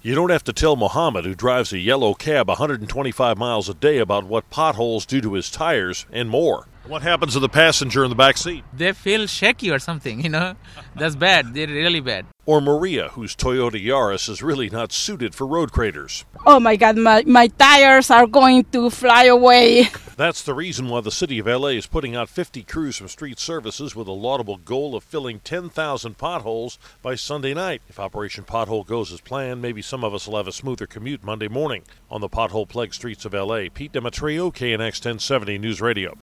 You don't have to tell Mohammed, who drives a yellow cab 125 miles a day, about what potholes do to his tires and more. What happens to the passenger in the back seat? They feel shaky or something, That's bad. They're really bad. Or Maria, whose Toyota Yaris is really not suited for road craters. Oh my God, my tires are going to fly away. That's the reason why the city of L.A. is putting out 50 crews from street services with a laudable goal of filling 10,000 potholes by Sunday night. If Operation Pothole goes as planned, maybe some of us will have a smoother commute Monday morning. On the pothole-plagued streets of L.A., Pete Demetrio, KNX 1070 News Radio.